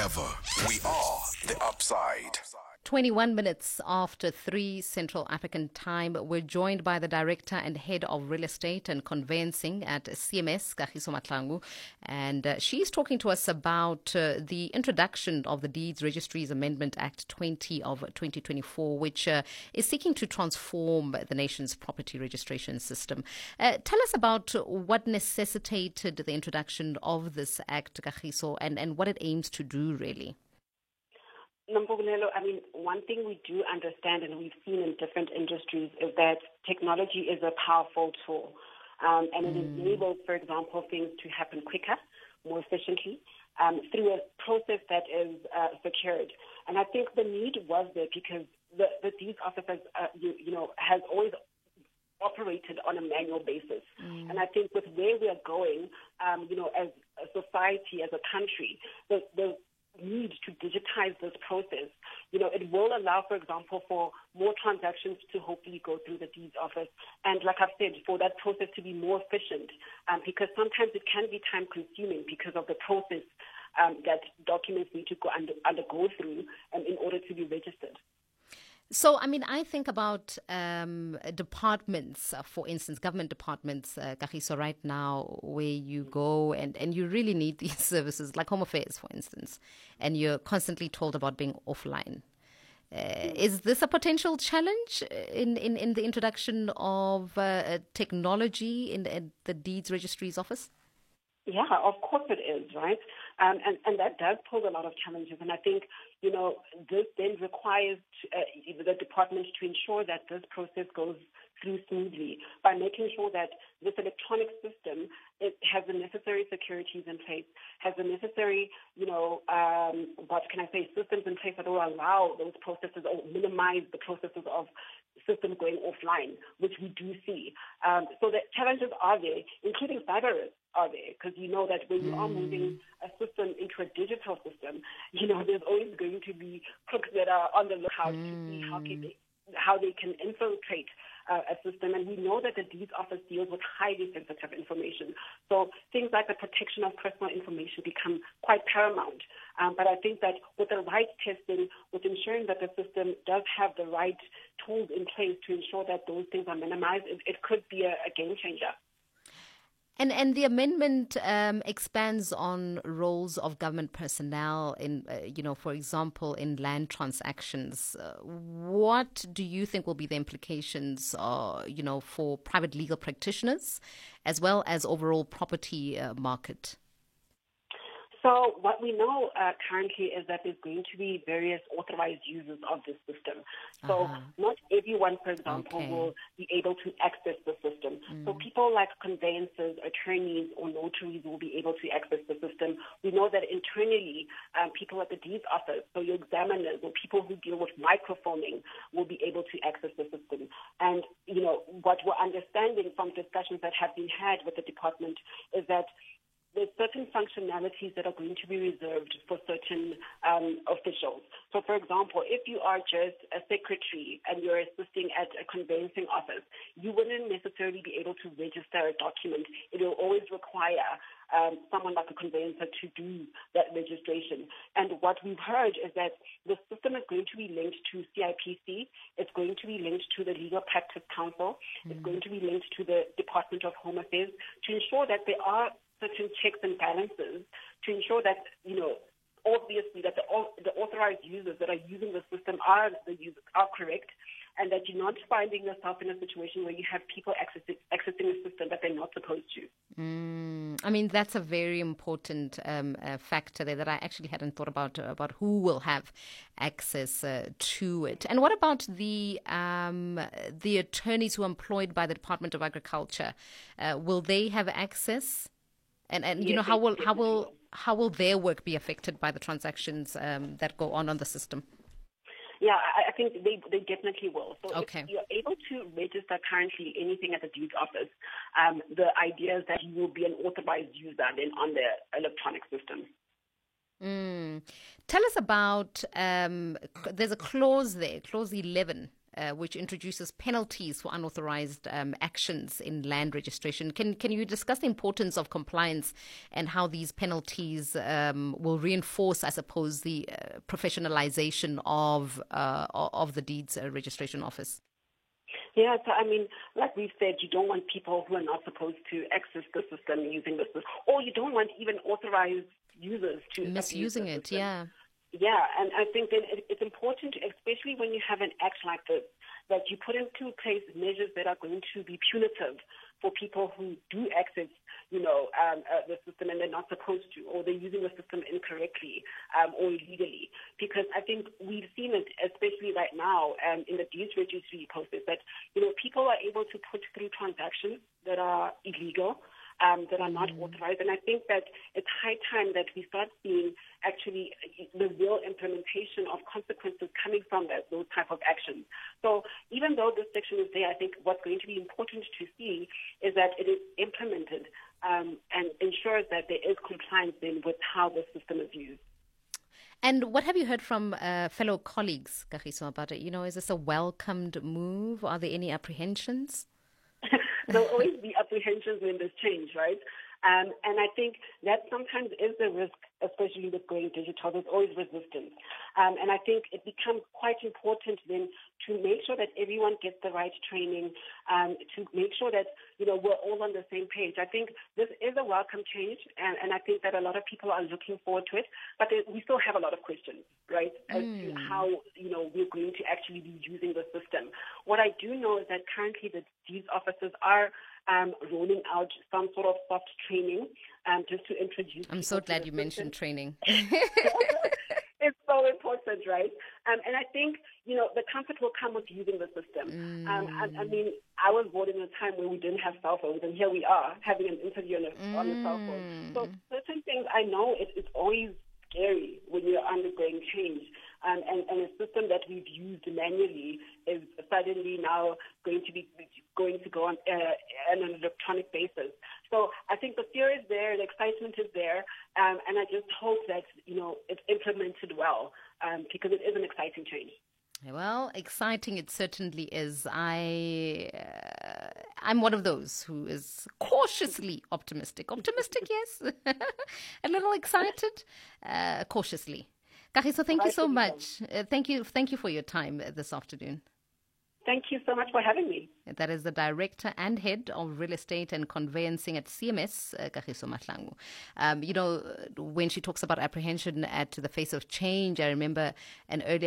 Ever. We are the Upside. 21 minutes after 3 Central African time, we're joined by the Director and Head of Real Estate and Conveyancing at CMS, Kagiso Mahlangu, and she's talking to us about the introduction of the Deeds Registries Amendment Act 20 of 2024, which is seeking to transform the nation's property registration system. Tell us about what necessitated the introduction of this act, Kagiso, and what it aims to do, really. I mean, one thing we do understand and we've seen in different industries is that technology is a powerful tool. And it enables, for example, things to happen quicker, more efficiently, through a process that is secured. And I think the need was there because the Deeds Office has always operated on a manual basis. And I think with where we are going, as a society, as a country, the need to digitize this process, it will allow, for example, for more transactions to hopefully go through the Deeds Office. And like I've said, for that process to be more efficient, because sometimes it can be time consuming because of the process that documents need to undergo through in order to be registered. So, I mean, I think about departments, for instance, government departments, Kagiso, right now, where you go and you really need these services, like Home Affairs, for instance, and you're constantly told about being offline. Is this a potential challenge in the introduction of technology in the Deeds Registries Office? Yeah, of course it is, right? And that does pose a lot of challenges. And I think, this then requires the department to ensure that this process goes through smoothly by making sure that this electronic system has the necessary securities in place, has the necessary, systems in place that will allow those processes or minimize the processes of systems going offline, which we do see. So the challenges are there, including cyber risks are there, because you know that when you are moving a system into a digital system, there's always going to be crooks that are on the lookout to see how they can infiltrate a system. And we know that the Deeds Office deals with highly sensitive information. So things like the protection of personal information become quite paramount. But I think that with the right testing, with ensuring that the system does have the right tools in place to ensure that those things are minimized, it could be a game changer. And the amendment expands on roles of government personnel in, for example, in land transactions. What do you think will be the implications, for private legal practitioners as well as overall property market? So what we know currently is that there's going to be various authorized users of this system. So not everyone, for example, will be able to access the system. So people like conveyancers, attorneys, or notaries will be able to access the system. We know that internally, people at the Deeds Office, so your examiners or people who deal with microfilming will be able to access the system. And, what we're understanding from discussions that have been had with the department is that there's certain functionalities that are going to be reserved for certain officials. So, for example, if you are just a secretary and you're assisting at a conveyancing office, you wouldn't necessarily be able to register a document. It will always require someone like a conveyancer to do that registration. And what we've heard is that the system is going to be linked to CIPC. It's going to be linked to the Legal Practice Council. It's going to be linked to the Department of Home Affairs to ensure that there are certain checks and balances to ensure that, obviously that the authorized users that are using the system are correct, and that you're not finding yourself in a situation where you have people accessing the system that they're not supposed to. I mean, that's a very important factor there that I actually hadn't thought about who will have access to it. And what about the attorneys who are employed by the Department of Agriculture? Will they have access? And yes, how will their work be affected by the transactions that go on the system? Yeah, I think they definitely will. So if you're able to register currently anything at the Deeds Office, the idea is that you will be an authorized user then on the electronic system. Tell us about, there's a clause there, clause 11, which introduces penalties for unauthorized actions in land registration. Can you discuss the importance of compliance and how these penalties will reinforce, I suppose, the professionalization of the deeds registration office? Yeah, so I mean, like we've said, you don't want people who are not supposed to access the system using the system, or you don't want even authorized users to misusing it. Yeah. Yeah, and I think that it's important, especially when you have an act like this, that you put into place measures that are going to be punitive for people who do access, the system and they're not supposed to, or they're using the system incorrectly or illegally. Because I think we've seen it, especially right now in the deeds registry process, that people are able to put through transactions that are illegal, that are not authorized. And I think that it's high time that we start seeing actually the real implementation of consequences coming from those type of actions. So even though this section is there, I think what's going to be important to see is that it is implemented and ensures that there is compliance then with how the system is used. And what have you heard from fellow colleagues, Kagiso, about it? Is this a welcomed move? Are there any apprehensions? There'll always be apprehensions when there's change, right? And I think that sometimes is the risk, especially with going digital. There's always resistance. And I think it becomes quite important then to make sure that everyone gets the right training, to make sure that, we're all on the same page. I think this is a welcome change, and I think that a lot of people are looking forward to it, but we still have a lot of questions, right, as to how, we're going to actually be using the system. What I do know is that currently these officers are rolling out some sort of soft training just to introduce. I'm so glad you mentioned training. It's so important, right? And I think, the comfort will come with using the system. I mean, I was born in a time where we didn't have cell phones, and here we are having an interview on a cell phone. So certain things, I know it's always scary when you're undergoing change. And a system that we've used manually is suddenly now going to go on an electronic basis. So I think the fear is there, the excitement is there, and I just hope that it's implemented well because it is an exciting change. Well, exciting it certainly is. I'm one of those who is cautiously optimistic. Optimistic, yes. A little excited, cautiously. Kagiso, thank you so much. Thank you for your time this afternoon. Thank you so much for having me. That is the Director and Head of Real Estate and Conveyancing at CMS, Kagiso Mahlangu. When she talks about apprehension at the face of change, I remember an earlier